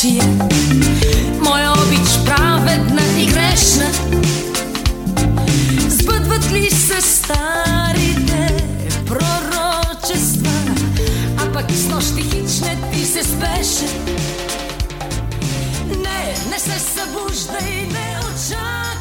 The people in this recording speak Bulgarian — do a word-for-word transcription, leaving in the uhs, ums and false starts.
нощия. Моя обич праведна и грешна, сбъдват ли се старите пророчества? А пък с нощи хич не ти се спеше. Не, не се събуждай, не очаквай.